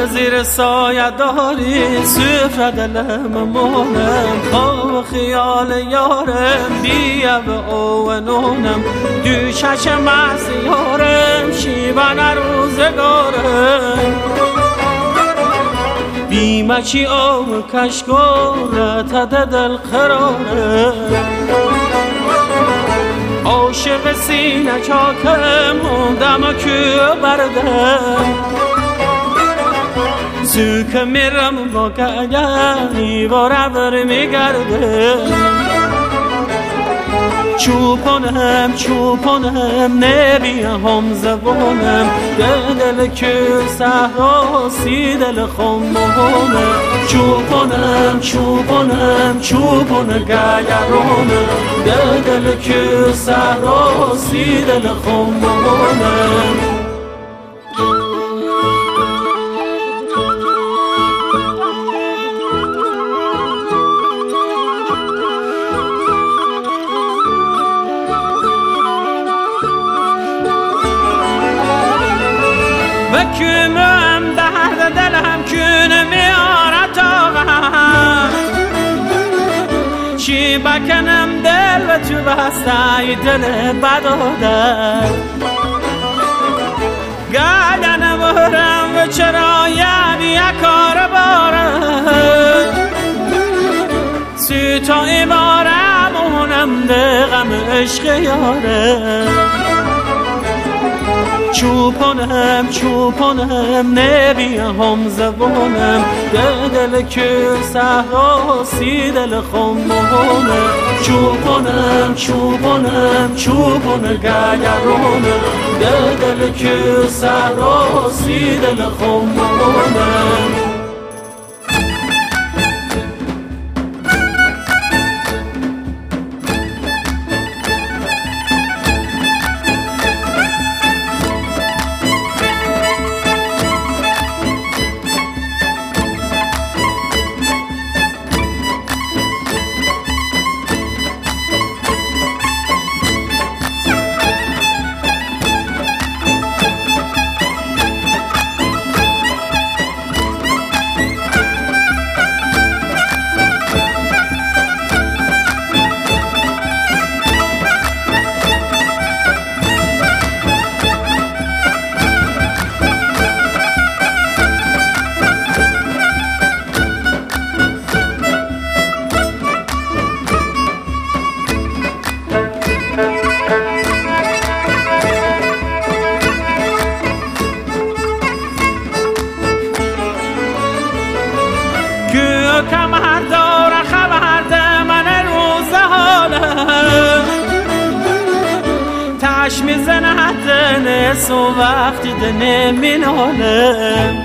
زیر سایه داری سفره دلم مونم خواب خیال یارم بیا به اوونونم دو چشم از یارم شیبان روزگارم بیمه چی او کشگاره تده دل قراره عاشق سینه چاکم موندم که بردم سوک میرم با گگنی بارور میگردم چوپانم نبیم زبانم دل که صحرا سی دل خمونه چوپانم گگرانم دل که صحرا سی دل خمونه بکومم درد دلم کونه میارد آغم چی بکنم دل و تو بسته دل بدادم گردن برم و چرایم یک کار بارم سوتای بارم اونم ده غم عشق یارم چوپانم نبیم زبانم دل که صحرا سی دل خمونه چوپانم گگرانم دل که صحرا سی دل خمونه کمر داره خبر ده من روز حالم تش میزنه دنس و وقتی دنه مینالم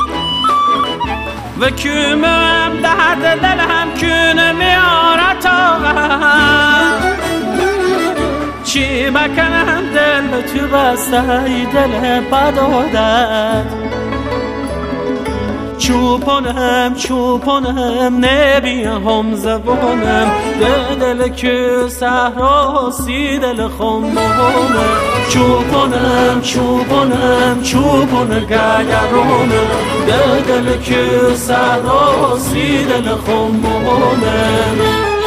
و کمم درد دلم کنه میاره تاقم چی بکنم دل به تو بسته دل بدادت چوپانم نبیم زبانم دل که صحرا سی دل خمونه چوپانم گگرانم دل که صحرا سی دل خمونه